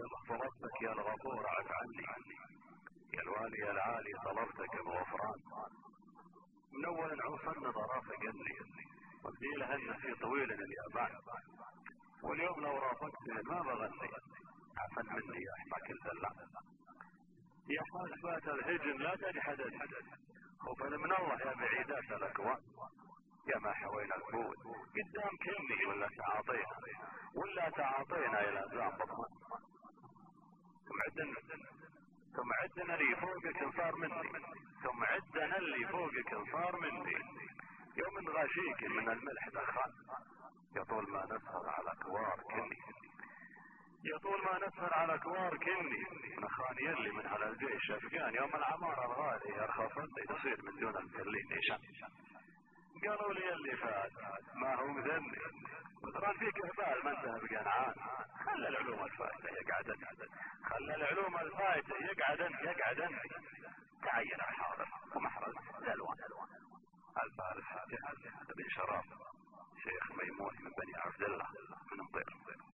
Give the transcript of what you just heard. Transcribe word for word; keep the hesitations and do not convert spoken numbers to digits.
طلبتك يا الغفور اعف عني، يا الوالي العالي طلبتك بغفران. من اول عوصن ظرافة قلي وبديل هن في طويل اليابان، واليوم لو رافقتني ما بغني عفن مني يا حماك الدلع. يا حاسبات الهجن لا تجحدد خوفا من الله يا بعيدات الاكوان. يا ما حوينا الفود قدام كني ولا تعاطينا ولا تعاطينا الى زام بطمان. ثم عدنا ثم عدنا اللي فوقك انصار مني، ثم عدنا اللي فوقك انصار مني. يوم غاشيك من الملح دخان، يطول ما نسهر على كوار كني، يطول ما نسهر على كوار كني. نخان يلي من على الجيش افقان، يوم العمارة الغالي يرخص اللي تصير من دون المكلين نيشان. قالوا لي اللي فات ما هو مذني وترى فيك اهبال ما انت بقنعان. خلى العلوم الفائتة يقعدن، خلى العلوم الفائتة يقعدن يقعدن تعين الحاضر ومحرز الالوان. الفارس جهل بن شراب شيخ ميمون من بني عبد الله من مطير.